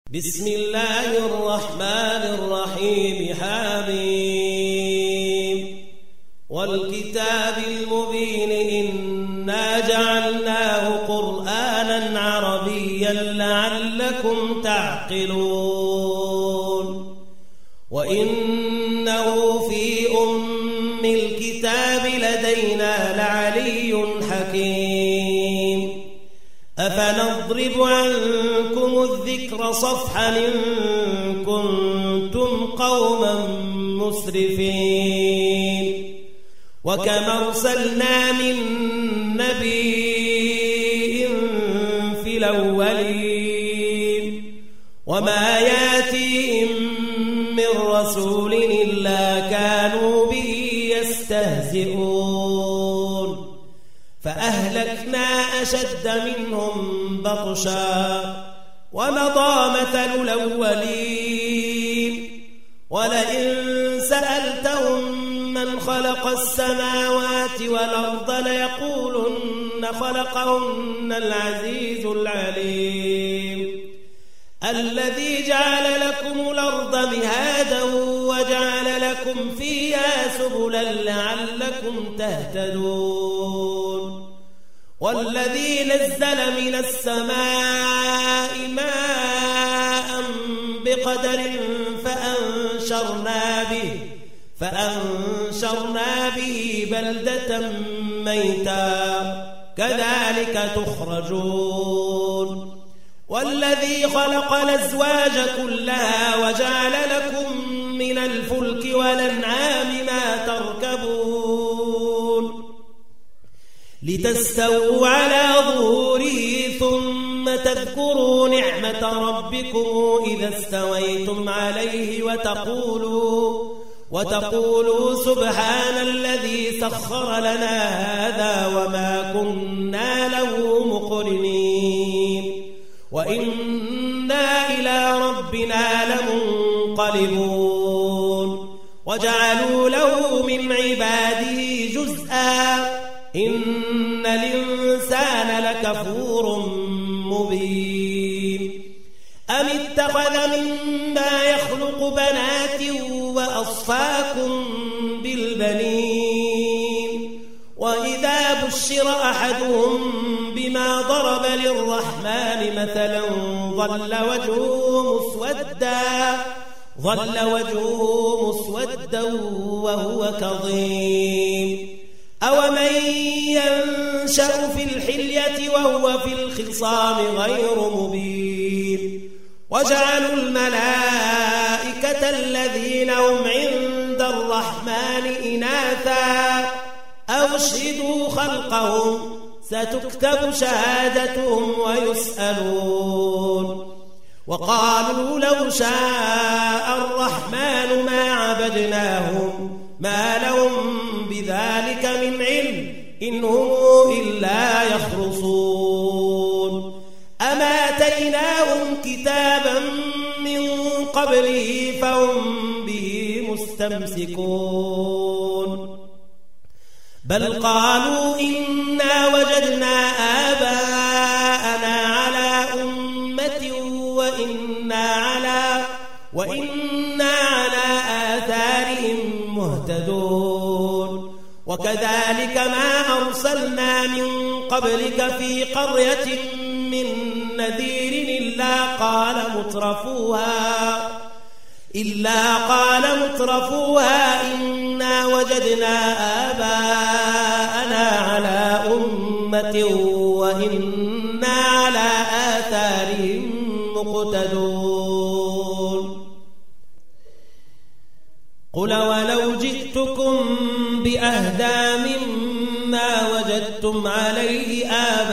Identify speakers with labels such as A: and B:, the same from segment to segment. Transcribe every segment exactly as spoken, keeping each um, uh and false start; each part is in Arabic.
A: بسم الله الرحمن الرحيم. حميم والكتاب المبين إنا جعلناه قرآنا عربيا لعلكم تعقلون وإنه في أم الكتاب لدينا لعلي حكيم أفنضرب عنكم الذكر صفحا إن كنتم قوما مسرفين وكم أرسلنا من نبي في الأولين وما ياتيهم من رسول إلا كانوا به يستهزئون فأهلكنا أشد منهم بطشا ومضى مثل الأولين ولئن سألتهم من خلق السماوات والأرض ليقولن خلقهن العزيز العليم الذي جعل لكم الأرض مهادا وجعل لكم فيها سبلا لعلكم تهتدون والذي نزل من السماء ماء بقدر فأنشرنا به فأنشرنا به بلدة ميتا كذلك تخرجون والذي خلق الأزواج كلها وجعل لكم من الفلك والأنعام ما تركبون لتستووا على ظهوره ثم تذكروا نعمة ربكم إذا استويتم عليه وتقولوا وتقولوا سبحان الذي سخر لنا هذا وما كنا له مقرنين وإنا إلى ربنا لمنقلبون وجعلوا له من عباده جزءا إن الإنسان لكفور مبين أم اتخذ مما يخلق بنات وأصفاكم بالبنين وإذا بشر أحدهم بما ضرب للرحمن مثلا ظل وجهه مسودا ظل وجهه مسودا وهو كظيم أومن ينشأ في الحلية وهو في الخصام غير مبين وجعلوا الملائكة الذين هم عند الرحمن إناثا أو اشهدوا خلقهم ستكتب شهادتهم ويسألون وقالوا لو شاء الرحمن ما عبدناهم ما لهم بذلك من علم إن هم إلا يخرصون أما آتيناهم كتابا من قبله فهم به مستمسكون بل قالوا إنا وجدنا آباءنا على أمة وإنا على وإنا على آثارهم مهتدون وكذلك ما أرسلنا من قبلك في قرية من نذير إلا قال مترفوها إلا قال مترفوها إنا وجدنا آباءنا على أمة وإنا على آثارهم مقتدون قل ولو جئتكم بأهدى مما وجدتم عليه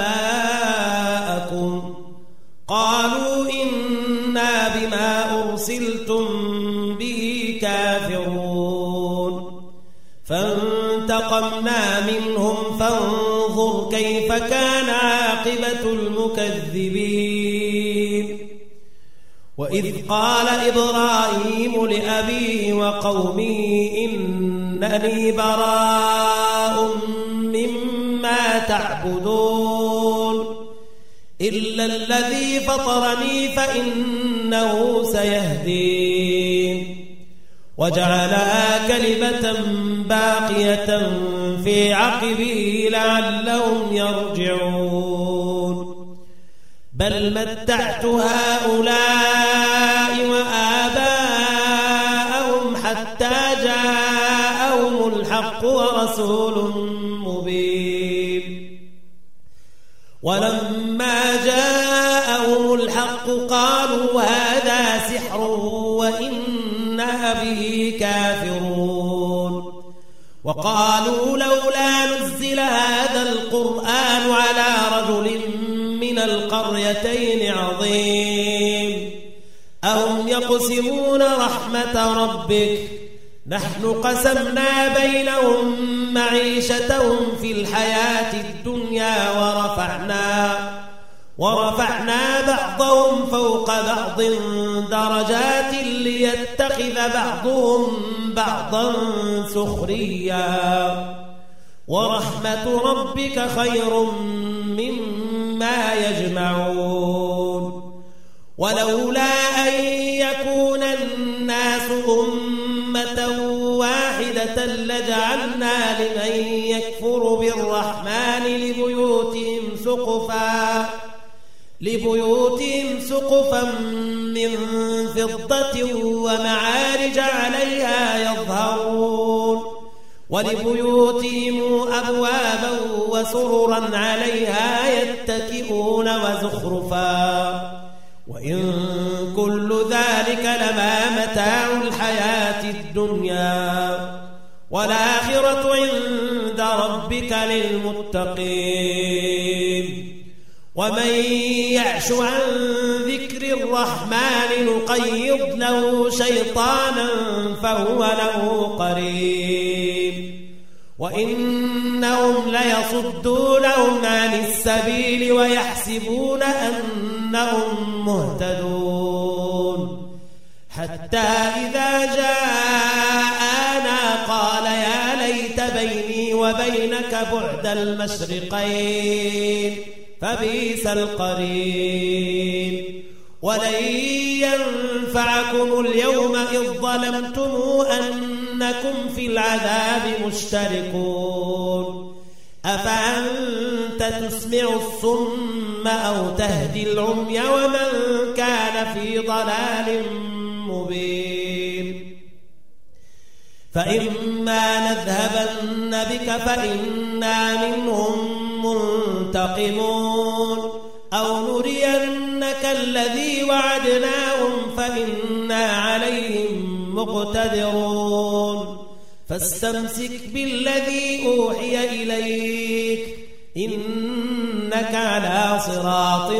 A: آباءكم قالوا إنا بما أرسلتم به كافرون فانتقمنا منهم فانظر كيف كان عاقبة المكذبين وإذ قال إبراهيم لأبيه وقومه إنني براء مما تعبدون إلا الذي فطرني فإنه سيهدين وجعلها كلمة باقية في عقبه لعلهم يرجعون بل متعت هؤلاء وآباءهم حتى جاءهم الحق ورسول مبين ولما جاءهم الحق قالوا هذا سحر وإنا به كافرون وقالوا لولا نزل هذا القرآن على رجل من القريتين عظيم أهم يقسمون رحمة ربك نحن قسمنا بينهم معيشتهم في الحياة الدنيا ورفعنا ورفعنا بعضهم فوق بعض درجات ليتخذ بعضهم بعضا سخريا ورحمة ربك خير مما يجمعون ولولا أن يكون الناس أمة واحدة لجعلنا لمن يكفر بالرحمن لبيوتهم سقفا لبيوتهم سقفا من فضة ومعارج عليها يظهرون ولبيوتهم أبوابا وسررا عليها يتكئون وزخرفا وإن كل ذلك لما متاع الحياة الدنيا والآخرة عند ربك للمتقين ومن يعش عن ذكر الرحمن نقيض له شيطانا فهو له قريب وإنهم ليصدونهم عن السبيل ويحسبون أنهم مهتدون حتى إذا جاءنا قال يا ليت بيني وبينك بعد المشرقين فبئس القرين ولن ينفعكم اليوم إذ ظلمتم أنكم في العذاب مشتركون أفأنت تسمع الصم أو تهدي العمي ومن كان في ضلال مبين فإما نذهبن بك فإنا منهم منتقمون أو نرينك الذي وعدناهم فإنا عليهم مقتدرون فاستمسك بالذي أوحي إليك إنك على صراط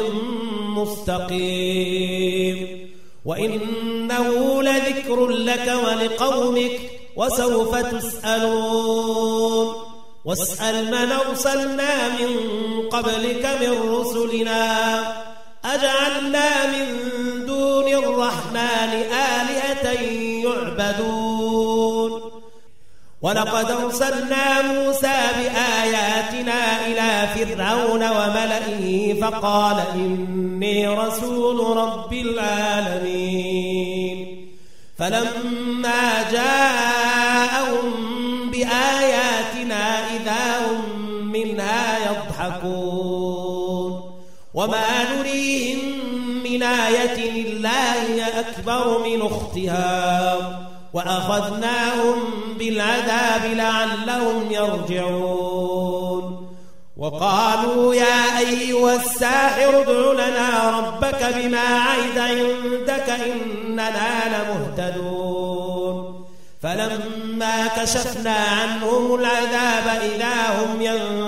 A: مستقيم وإنه لذكر لك ولقومك وسوف تسألون واسأل من أرسلنا من قبلك من رسلنا أجعلنا من دون الرحمن آلهة يعبدون ولقد أرسلنا موسى بآياتنا إلى فرعون وملئه فقال إني رسول رب العالمين فلما جاءهم بآياتنا إذا هم منها يضحكون وما نريهم من آية إلا هي أكبر من أختها وأخذناهم بالعذاب لعلهم يرجعون وقالوا يا أيها الساحر ادع لنا ربك بما عهد عندك إننا لمهتدون فلما كشفنا عنهم العذاب إذا هم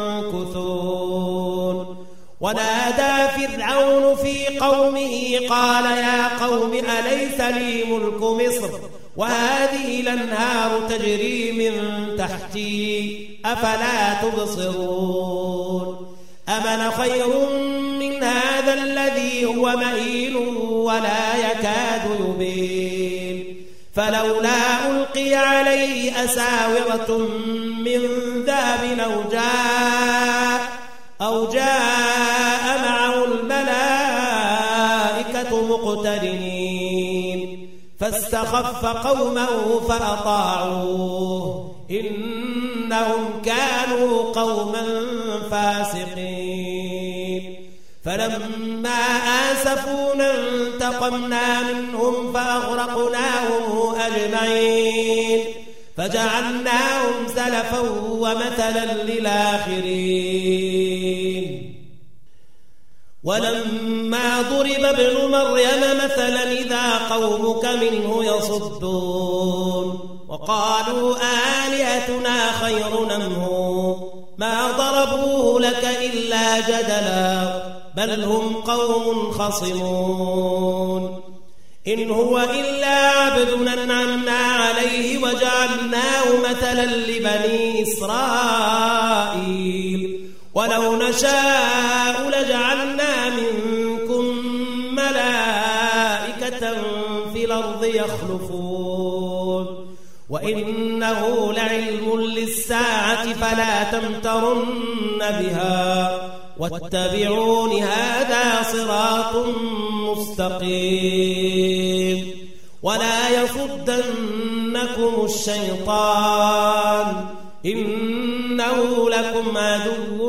A: ينكثون ونادى فرعون في قومه قال يا قوم أليس لي ملك مصر وهذه الأنهار تجري من تحتي أفلا تبصرون أمن خير من هذا الذي هو مهين ولا يكاد يبين فلولا ألقي عليه أساورة من ذهب أو جاء أو جاء معه الملائكة الملائكة مقترنين فاستخف قومه فأطاعوه إنهم كانوا قوما فاسقين فلما آسفونا انتقمنا منهم فأغرقناهم أجمعين فجعلناهم سلفا ومثلا للآخرين ولما ضرب ابن مريم مثلا إذا قومك منه يصدون وقالوا آلهتنا خير أم هو ما ضربوه لك إلا جدلا بل هم قوم خصمون إن هو إلا عبد أنعمنا عليه وجعلناه مثلا لبني إسرائيل ولو نشاء لجعلنا منكم ملائكة في الأرض يخلفون وإنه لعلم للساعة فلا تمترن بها واتبعون هذا صراط مستقيم ولا يصدنكم الشيطان إنه لكم عدو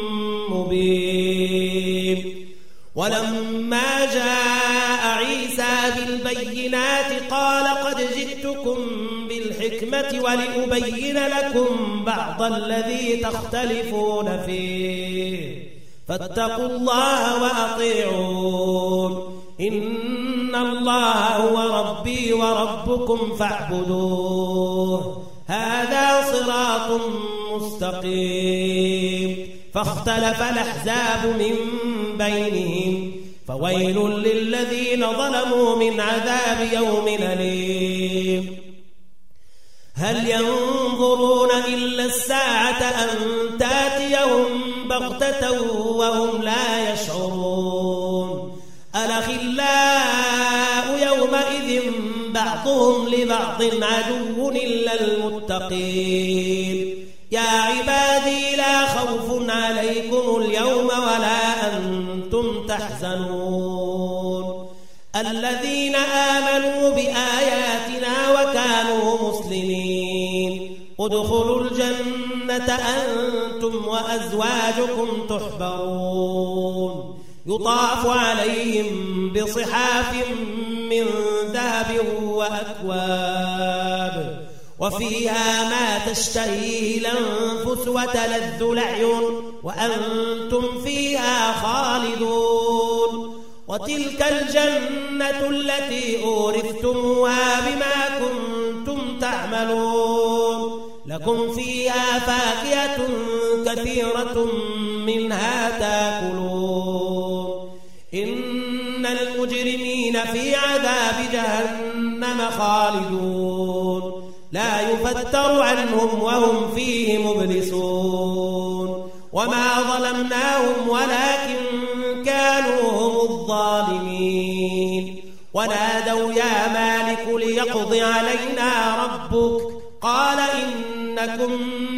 A: مبين ولما جاء عيسى بالبينات قال قد جئتكم بالحكمة ولأبين لكم بعض الذي تختلفون فيه فاتقوا الله وأطيعون إن الله هو ربي وربكم فاعبدوه هذا صراط مستقيم فاختلف الأحزاب من بينهم فويل للذين ظلموا من عذاب يوم أليم هل ينظرون إلا الساعة أن تأتيهم بغتة وهم لا يشعرون الأخلاء يومئذ بعضهم لبعض عدو إلا المتقين يا عبادي لا خوف عليكم اليوم ولا أنتم تحزنون الذين آمنوا بآياتنا وكانوا مسلمين ادخلوا الجنة أنتم وأزواجكم تحبرون يطاف عليهم بصحاف من ذهب وأكواب وفيها ما تشتهيه الأنفس وتلذ الأعين وأنتم فيها خالدون وتلك الجنة التي أورثتموها بما كنتم تعملون لكم فيها فاكهة كثيرة منها تاكلون إن المجرمين في عذاب جهنم خالدون لا يفتر عنهم وهم فيه مبلسون وما ظلمناهم ولكن كانوا هم الظالمين ونادوا يا مالك ليقض علينا ربك قال إنكم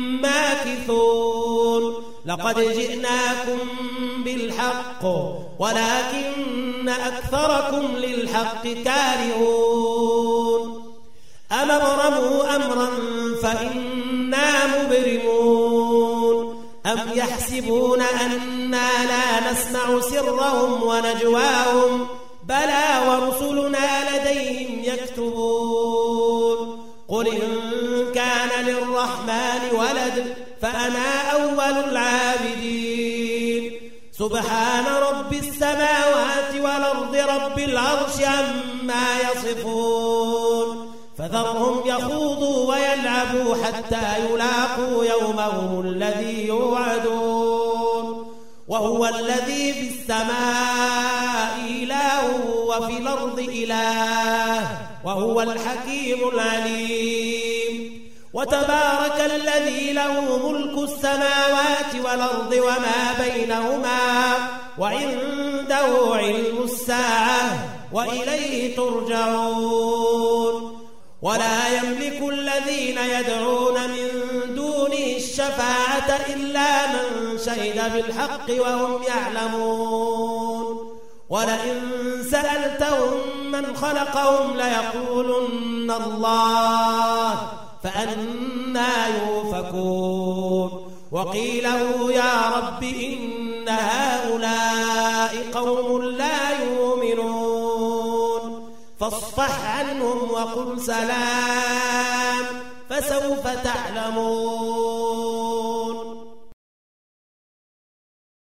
A: ماكثون لقد جئناكم بالحق ولكن أكثركم للحق كارهون أم أبرموا أمرا فإنا مبرمون أم يحسبون أننا لا نسمع سرهم ونجواهم بلى ورسلنا لديهم يكتبون قل إن كان للرحمن ولد فأنا أول العابدين سبحان رب السماوات والأرض رب العرش عما يصفون فذرهم يخوضوا ويلعبوا حتى يلاقوا يومهم الذي يوعدون وهو الذي في السماء إله وفي الأرض إله وهو الحكيم العليم وتبارك الذي له ملك السماوات والأرض وما بينهما وعنده علم الساعة وإليه ترجعون ولا يملك الذين يدعون من دونه الشفاعة إلا من شهد بالحق وهم يعلمون ولئن سألتهم من خلقهم ليقولن الله فأنى يؤفكون وقيله يا رب إن هؤلاء قوم لا يؤمنون فاصفح عنهم وقل سلام فسوف تعلمون